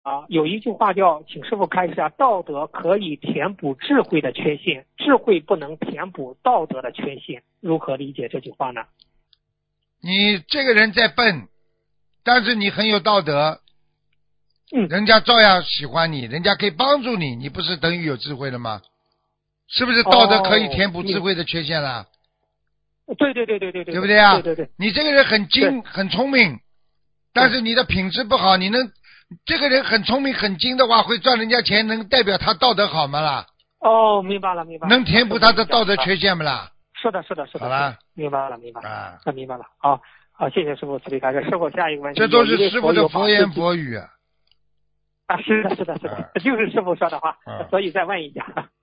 有一句话叫，请师傅开一下，道德可以填补智慧的缺陷，智慧不能填补道德的缺陷，如何理解这句话呢？ 你这个人再笨，但是你很有道德，人家照样喜欢你，人家可以帮助你，你不是等于有智慧了吗？是不是道德可以填补智慧的缺陷了？ 对，对不对啊？ 对， 你这个人很精很聪明，但是你的品质不好，你能这个人很聪明很精的话，会赚人家钱，能代表他道德好吗啦？ 明白了。 能填补他的道德缺陷不啦？ 是的。 好了， 明白了。明白了。好，谢谢师傅慈悲开示。师傅下一个问题， 这都是师傅的佛言佛语是的，就是师傅说的话，所以再问一下。